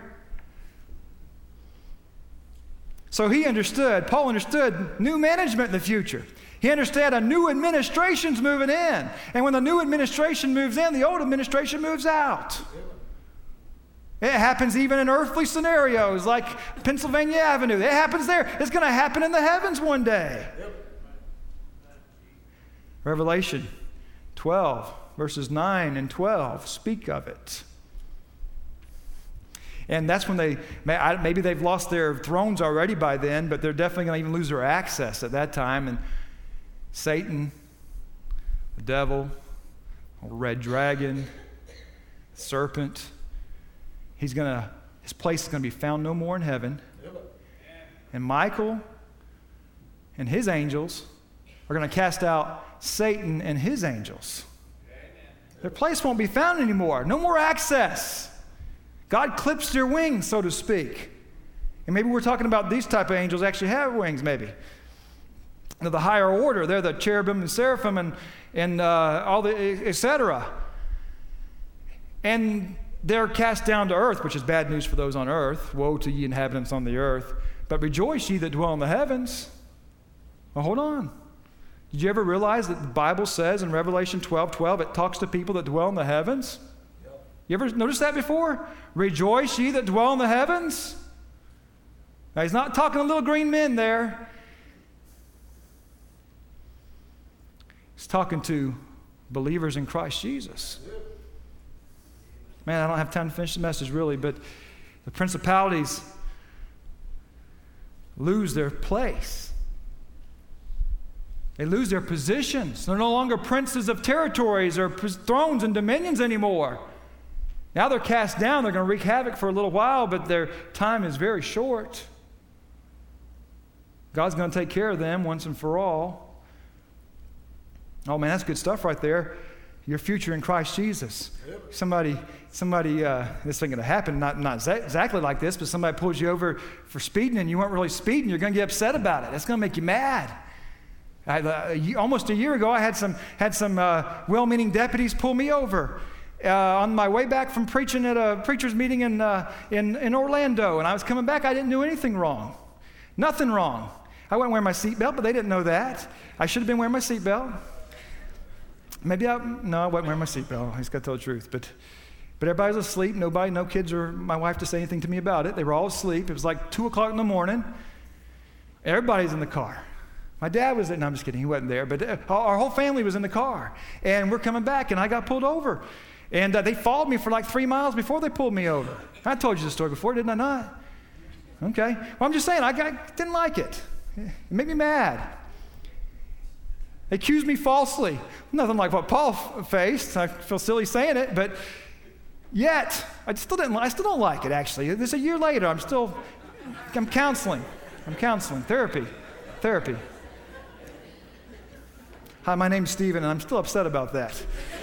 So he understood, Paul understood new management in the future. He understood a new administration's moving in. And when the new administration moves in, the old administration moves out. It happens even in earthly scenarios like Pennsylvania Avenue. It happens there. It's going to happen in the heavens one day. Revelation twelve. Verses nine and twelve speak of it. And that's when they, maybe they've lost their thrones already by then, but they're definitely going to even lose their access at that time. And Satan, the devil, red dragon, serpent, he's going to, his place is going to be found no more in heaven. And Michael and his angels are going to cast out Satan and his angels. Their place won't be found anymore. No more access. God clips their wings, so to speak. And maybe we're talking about these type of angels actually have wings, maybe. They're the higher order. They're the cherubim and seraphim and, and uh, all the, et cetera. And they're cast down to earth, which is bad news for those on earth. Woe to ye inhabitants on the earth. But rejoice ye that dwell in the heavens. Well, hold on. Did you ever realize that the Bible says in Revelation twelve twelve, it talks to people that dwell in the heavens? Yep. You ever noticed that before? Rejoice ye that dwell in the heavens. Now, he's not talking to little green men there. He's talking to believers in Christ Jesus. Man, I don't have time to finish the message really, but the principalities lose their place. They lose their positions. They're no longer princes of territories or thrones and dominions anymore. Now they're cast down. They're going to wreak havoc for a little while, but their time is very short. God's going to take care of them once and for all. Oh man, that's good stuff right there. Your future in Christ Jesus. Yep. Somebody, somebody, uh, this ain't going to happen, not, not exa- exactly like this, but somebody pulls you over for speeding and you weren't really speeding, you're going to get upset about it. That's going to make you mad. I, uh, almost a year ago, I had some, had some uh, well-meaning deputies pull me over uh, on my way back from preaching at a preacher's meeting in, uh, in, in Orlando. And I was coming back, I didn't do anything wrong. Nothing wrong. I wasn't wearing my seatbelt, but they didn't know that. I should have been wearing my seatbelt. Maybe I, no, I wasn't wearing my seatbelt. I just got to tell the truth. But, but everybody was asleep. Nobody, no kids or my wife to say anything to me about it. They were all asleep. It was like two o'clock in the morning. Everybody's in the car. My dad was there. No, I'm just kidding. He wasn't there. But uh, our whole family was in the car. And we're coming back, and I got pulled over. And uh, they followed me for like three miles before they pulled me over. I told you this story before, didn't I not? Okay. Well, I'm just saying, I, I didn't like it. It made me mad. They accused me falsely. Nothing like what Paul f- faced. I feel silly saying it, but yet, I still didn't. I still don't like it, actually. This a year later, I'm still, I'm counseling. I'm counseling. Therapy. Therapy. Hi, my name's Stephen, and I'm still upset about that.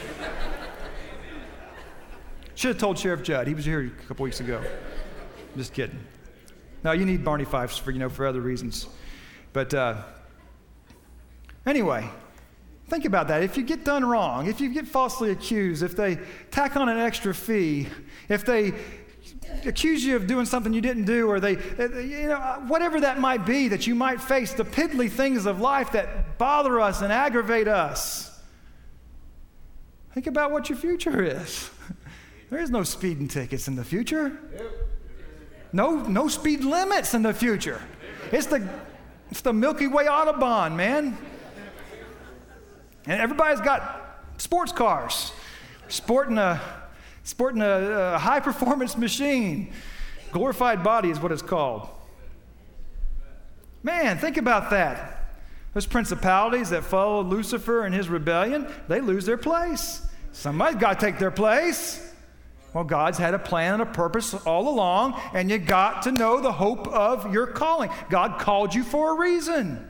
Should have told Sheriff Judd. He was here a couple weeks ago. Just kidding. No, you need Barney Fifes for, you know, for other reasons. But uh, anyway, think about that. If you get done wrong, if you get falsely accused, if they tack on an extra fee, if they accuse you of doing something you didn't do, or they, you know, whatever that might be that you might face, the piddly things of life that bother us and aggravate us. Think about what your future is. There is no speeding tickets in the future. No, no speed limits in the future. It's the, it's the Milky Way Autobahn, man. And everybody's got sports cars, sporting a, sporting a, a high-performance machine. Glorified body is what it's called. Man, think about that. Those principalities that followed Lucifer and his rebellion, they lose their place. Somebody's got to take their place. Well, God's had a plan and a purpose all along, and you got to know the hope of your calling. God called you for a reason.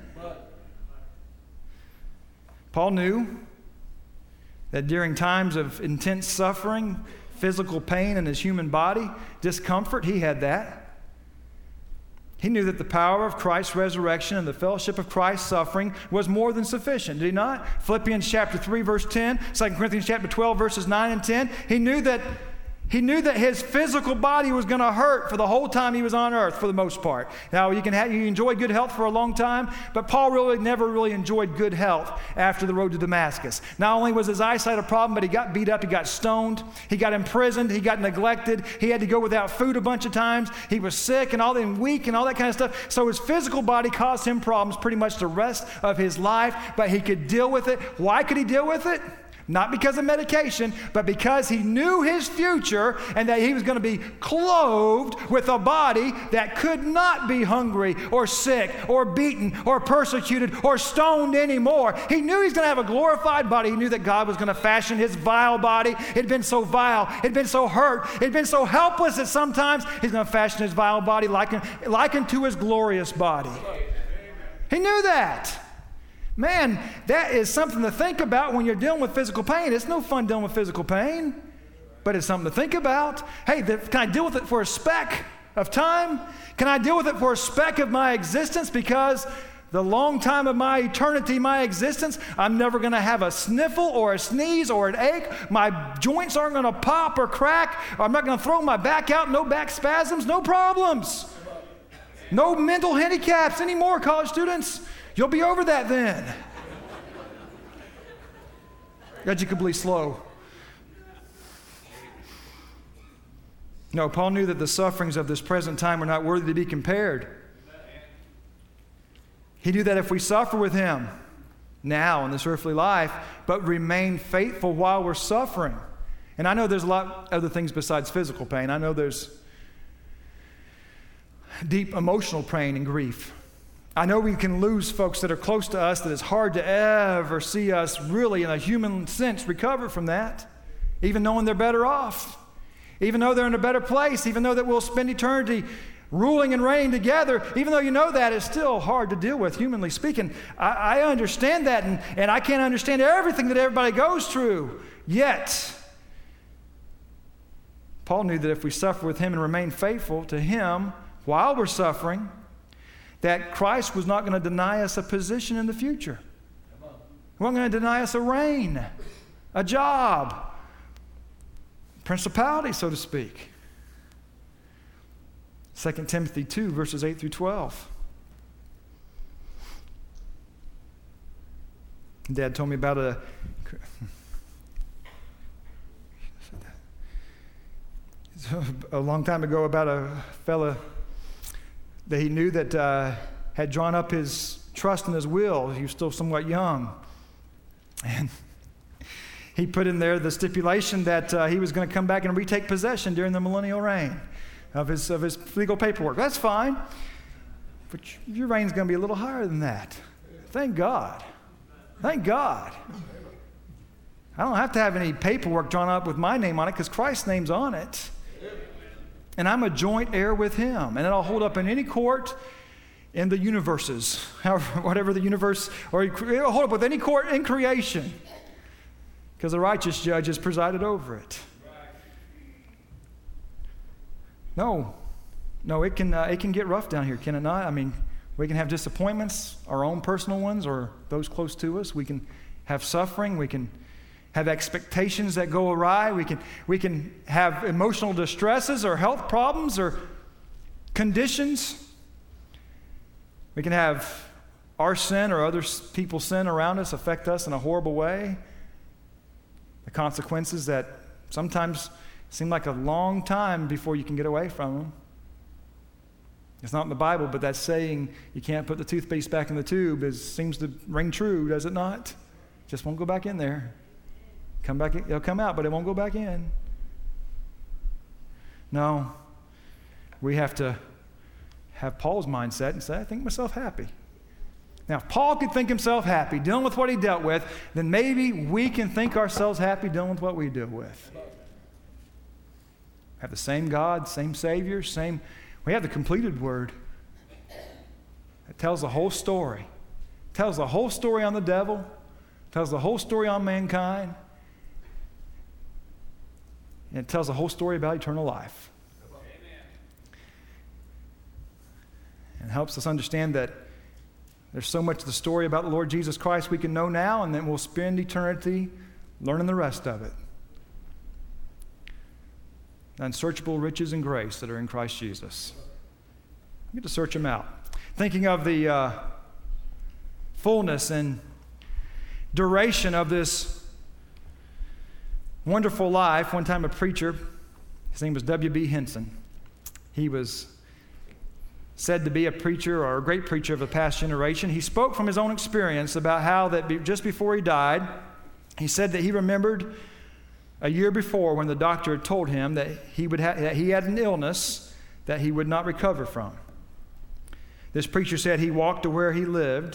Paul knew that during times of intense suffering, physical pain in his human body, discomfort, he had that. He knew that the power of Christ's resurrection and the fellowship of Christ's suffering was more than sufficient, did he not? Philippians chapter three, verse ten, Second Corinthians chapter twelve, verses nine and ten. He knew that He knew that his physical body was going to hurt for the whole time he was on earth, for the most part. Now, you can have, you enjoy good health for a long time, but Paul really never really enjoyed good health after the road to Damascus. Not only was his eyesight a problem, but he got beat up, he got stoned, he got imprisoned, he got neglected, he had to go without food a bunch of times, he was sick and all that, and weak and all that kind of stuff. So his physical body caused him problems pretty much the rest of his life, but he could deal with it. Why could he deal with it? Not because of medication, but because he knew his future and that he was going to be clothed with a body that could not be hungry or sick or beaten or persecuted or stoned anymore. He knew he was going to have a glorified body. He knew that God was going to fashion his vile body. It had been so vile. It had been so hurt. It had been so helpless that sometimes he's going to fashion his vile body likened, likened to his glorious body. He knew that. Man, that is something to think about when you're dealing with physical pain. It's no fun dealing with physical pain, but it's something to think about. Hey, the, can I deal with it for a speck of time? Can I deal with it for a speck of my existence? Because the long time of my eternity, my existence, I'm never going to have a sniffle or a sneeze or an ache. My joints aren't going to pop or crack. I'm not going to throw my back out. No back spasms, no problems. No mental handicaps anymore, college students. You'll be over that then. Edgicably slow. No, Paul knew that the sufferings of this present time were not worthy to be compared. He knew that if we suffer with him, now in this earthly life, but remain faithful while we're suffering. And I know there's a lot of other things besides physical pain. I know there's deep emotional pain and grief. I know we can lose folks that are close to us that it's hard to ever see us really in a human sense recover from that, even knowing they're better off, even though they're in a better place, even though that we'll spend eternity ruling and reigning together. Even though you know that, it's still hard to deal with, humanly speaking. I, I understand that, and, and I can't understand everything that everybody goes through. Yet, Paul knew that if we suffer with him and remain faithful to him while we're suffering, that Christ was not going to deny us a position in the future. He wasn't going to deny us a reign, a job, principality, so to speak. Second Timothy two, verses eight through twelve. Dad told me about a a long time ago about a fella that he knew that uh, had drawn up his trust in his will. He was still somewhat young. And he put in there the stipulation that uh, he was going to come back and retake possession during the millennial reign of his, of his legal paperwork. That's fine. But your reign's going to be a little higher than that. Thank God. Thank God. I don't have to have any paperwork drawn up with my name on it because Christ's name's on it. And I'm a joint heir with him. And it'll hold up in any court in the universes, however, whatever the universe, or it'll hold up with any court in creation because the righteous judge has presided over it. No, no, it can, uh, it can get rough down here, can it not? I mean, we can have disappointments, our own personal ones or those close to us. We can have suffering. We can have expectations that go awry. We can, we can have emotional distresses or health problems or conditions. We can have our sin or other people's sin around us affect us in a horrible way. The consequences that sometimes seem like a long time before you can get away from them. It's not in the Bible, but that saying, you can't put the toothpaste back in the tube, is, seems to ring true, does it not? Just won't go back in there. Come back, it'll come out, but it won't go back in. No, we have to have Paul's mindset and say, I think myself happy. Now, if Paul could think himself happy dealing with what he dealt with, then maybe we can think ourselves happy dealing with what we deal with. Have the same God, same Savior, same. We have the completed Word. It tells the whole story. It tells the whole story on the devil. It tells the whole story on mankind. And it tells the whole story about eternal life. Amen. And helps us understand that there's so much of the story about the Lord Jesus Christ we can know now, and then we'll spend eternity learning the rest of it. The unsearchable riches and grace that are in Christ Jesus. We get to search them out. Thinking of the uh, fullness and duration of this wonderful life. One time a preacher, his name was W B Henson. He was said to be a preacher or a great preacher of the past generation. He spoke from his own experience about how that be, just before he died, he said that he remembered a year before when the doctor had told him that he would ha- that he had an illness that he would not recover from. This preacher said he walked to where he lived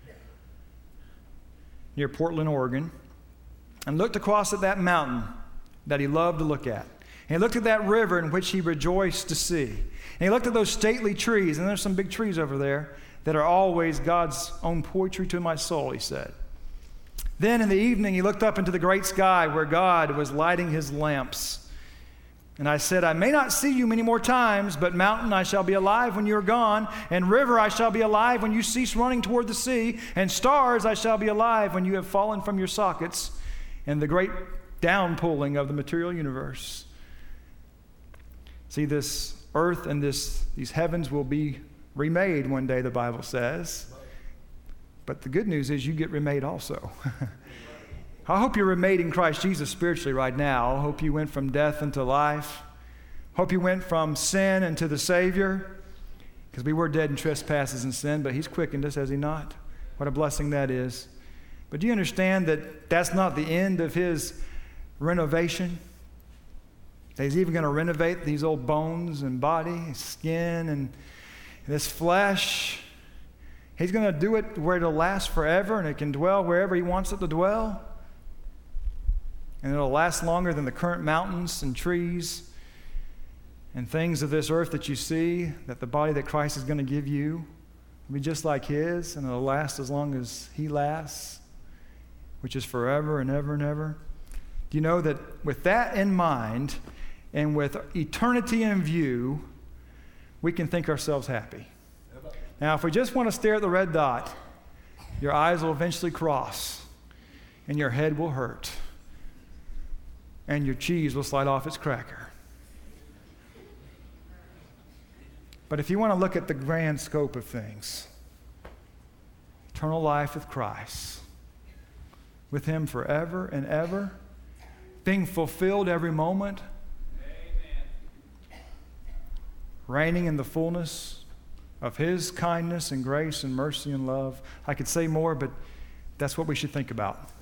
near Portland, Oregon, and looked across at that mountain that he loved to look at. And he looked at that river in which he rejoiced to see. And he looked at those stately trees, and there's some big trees over there that are always God's own poetry to my soul, he said. Then in the evening, he looked up into the great sky where God was lighting his lamps. And I said, I may not see you many more times, but mountain, I shall be alive when you are gone, and river, I shall be alive when you cease running toward the sea, and stars, I shall be alive when you have fallen from your sockets, and the great downpulling of the material universe. See, this earth and this these heavens will be remade one day, the Bible says. But the good news is you get remade also. I hope you're remade in Christ Jesus spiritually right now. I hope you went from death into life. Hope you went from sin into the Savior. Because we were dead in trespasses and sin, but he's quickened us, has he not? What a blessing that is. But do you understand that that's not the end of his renovation? That he's even going to renovate these old bones and body, skin, and this flesh. He's going to do it where it'll last forever, and it can dwell wherever he wants it to dwell. And it'll last longer than the current mountains and trees and things of this earth that you see, that the body that Christ is going to give you will be just like his, and it'll last as long as he lasts, which is forever and ever and ever. Do you know that with that in mind and with eternity in view, we can think ourselves happy? Now, if we just want to stare at the red dot, your eyes will eventually cross, and your head will hurt, and your cheese will slide off its cracker. But if you want to look at the grand scope of things, eternal life with Christ, with him forever and ever, being fulfilled every moment, amen, reigning in the fullness of his kindness and grace and mercy and love. I could say more, but that's what we should think about.